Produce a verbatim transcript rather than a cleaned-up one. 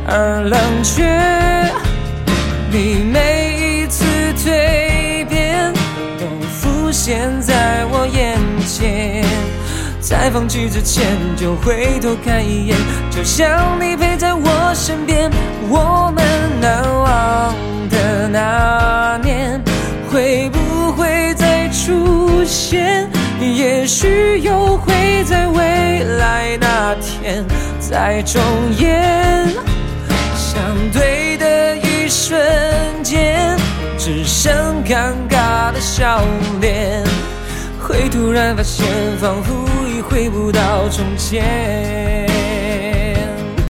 而冷却。你每一次蜕变都浮现在我眼前，在放弃之前就回头看一眼，就像你陪在我身边。我们难忘的那年会不会再出现？也许又会在未来那天再重演。相对的一瞬间，只剩尴尬的笑脸，会突然发现仿佛已回不到从前。